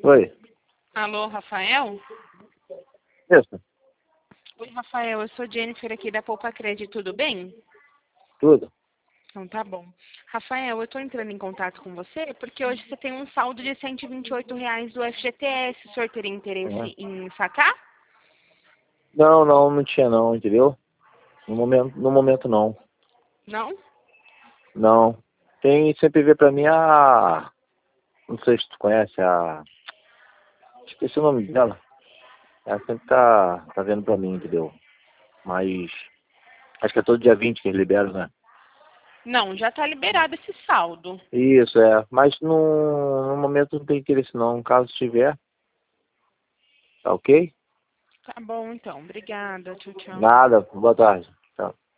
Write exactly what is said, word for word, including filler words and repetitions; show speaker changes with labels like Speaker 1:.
Speaker 1: Oi.
Speaker 2: Alô, Rafael?
Speaker 1: Isso.
Speaker 2: Oi, Rafael, eu sou Jennifer aqui da Poupa Crédito, tudo bem?
Speaker 1: Tudo.
Speaker 2: Então tá bom. Rafael, eu tô entrando em contato com você porque hoje você tem um saldo de cento e vinte e oito reais do F G T S. O senhor teria
Speaker 1: É.
Speaker 2: interesse em sacar?
Speaker 1: Não, não, não tinha não, entendeu? No momento, no momento não.
Speaker 2: Não?
Speaker 1: Não. Quem sempre vê pra mim a... Não sei se tu conhece a... Esqueci o nome dela. Ela sempre tá, tá vendo pra mim, entendeu? Mas... Acho que é todo dia vinte que eles liberam, né?
Speaker 2: Não, já tá liberado esse saldo.
Speaker 1: Isso, é. Mas no, no momento não tem interesse não. Caso tiver, tá ok?
Speaker 2: Tá bom, então. Obrigada. Tchau, tchau.
Speaker 1: Nada. Boa tarde. Tchau.